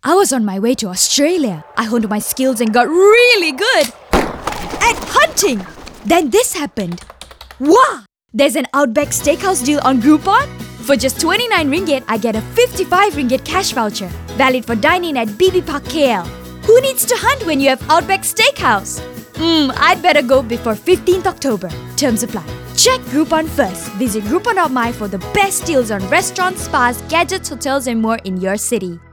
I was on my way to Australia. I honed my skills and got really good at hunting. Then this happened. Wow! There's an Outback Steakhouse deal on Groupon. For just 29 ringgit, I get a 55 ringgit cash voucher. Valid for dining at BB Park KL. Who needs to hunt when you have Outback Steakhouse? I'd better go before 15th October. Terms apply. Check Groupon first. Visit Groupon.my for the best deals on restaurants, spas, gadgets, hotels and more in your city.